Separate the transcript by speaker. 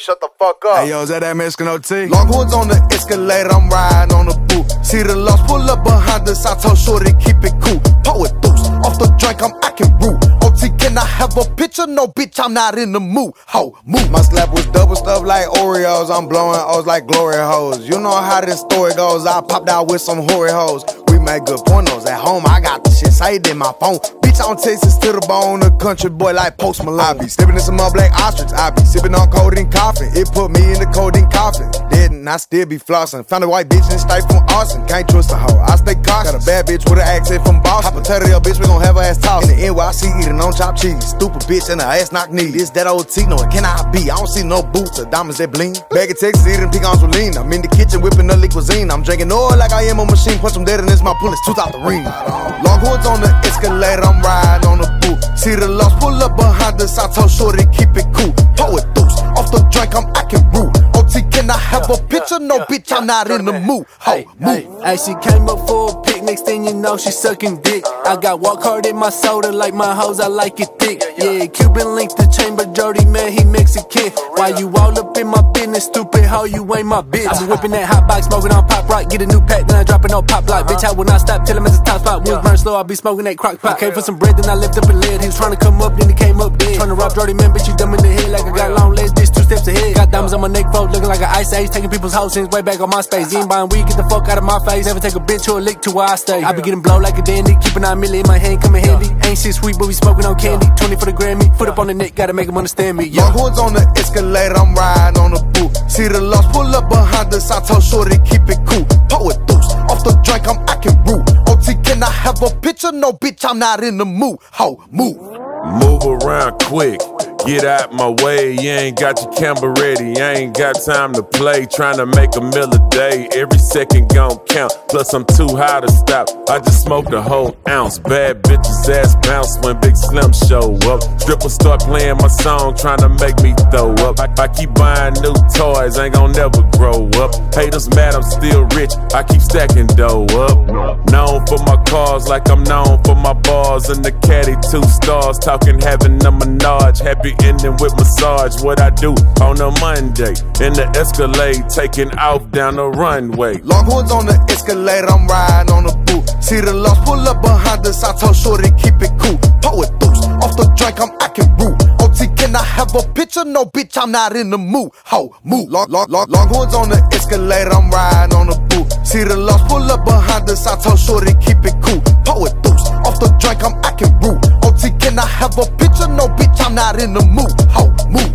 Speaker 1: shut the fuck up.
Speaker 2: Hey yo, is that Mexican OT?
Speaker 1: Longhorns on the escalator, I'm riding on the boot. See the lost, pull up behind us, I told shorty keep it cool. Pour it loose, off the drink I'm acting rude. OT, can I have a picture? No bitch, I'm not in the mood. Ho, move. My slap was double stuffed like Oreos, I'm blowing O's like glory hoes. You know how this story goes, I popped out with some hoary hoes. We make good pornos at home, I got the shit saved in my phone. Bitch, I'm Texas to the bone, a country boy like Post Malone. I be slipping in some mud black ostrich, I be sipping on codeine coffee. It put me in the codeine coffin. Didn't I still be flossing? Found a white bitch in the state from Austin. Can't trust a hoe, I stay cautious. Got a bad bitch with an accent from Boston. Hop a tail bitch, we gon' have her ass tossed. In the NYC eating on chopped cheese. Stupid bitch and her ass knock knee. This that old T, no it can I be? I don't see no boots or diamonds that bling. Bag of Texas eating pecans with lean. I'm in the kitchen whipping up cuisine. I'm drinking oil like I am a machine. Punch them dead and this my pull, it's tooth out the ring. Longhorns on the escalator, I'm riding on the boot. See the lost, pull up behind us, I told shorty keep it cool. Pour it loose, off the drink I'm acting rude. OT, can I have a picture? No bitch, I'm not in the mood. Ho, move.
Speaker 3: Hey, she came up for a pic, next thing you know she sucking dick. I got walk hard in my soda, like my hoes, I like it thick. Yeah, Cuban link the chamber, Jody man, he Mexican. Why you all up in my business, stupid hoe, you ain't my bitch. I been whipping that hot box, smoking on pop rock, get a new pack, then I drop it on pop lock. Bitch, I will not stop till I'm at the top spot. Wheels burn slow, I be smoking that crock pot. Came for some bread, then I lift up a lid. He was trying to come up, then he came up dead. Trying to rob Jody man, bitch, you dumb in the head, like I got long legs, bitch, 2 steps ahead. Got diamonds on my neck, folk, looking like an ice age, taking people's hoes since way back on my space. You ain't buying weed, get the fuck out of my face. Never take a bitch or a lick to where I stay. I be getting blow like a dandy, keeping 9 million in my hand, coming handy. Ain't shit sweet, but we smoking on candy. 20 for the Grammy, foot up on the neck, gotta make them understand me. Yeah.
Speaker 1: Longhorns on the escalator, I'm riding on the boot. See the lost, pull up behind us, I told shorty keep it cool. Pour it loose, off the drink I'm acting rude. OT, can I have a picture? No bitch, I'm not in the mood. Ho, move.
Speaker 4: Move around quick, get out my way. You ain't got your camera ready, I ain't got time to play. Tryna make a meal a day, every second gon' count. Plus I'm too high to stop, I just smoked a whole ounce. Bad bitches ass bounce when Big Slim show up. Strippers start playing my song, tryna make me throw up. I keep buying new toys, ain't gon' never grow up. Haters mad, I'm still rich, I keep stacking dough up. Known for my cars like I'm known for my bars. And the caddy 2 stars, talking having a menage. Happy ending with massage, what I do on a Monday. In the Escalade, taking off down the runway.
Speaker 1: Longhorns on the escalator, I'm riding on the boot. See the lost, pull up behind us, I told shorty keep it cool. Pour it loose, off the drink I'm acting rude. OT, can I have a picture? No bitch, I'm not in the mood. Ho, move. Longhorns on the escalator, I'm riding on the boot. See the lost, pull up behind us, I told shorty keep it cool. Pour it loose, off the drink I'm acting rude. OT, can I have a picture? No bitch, I'm not in the mood. Ho, move.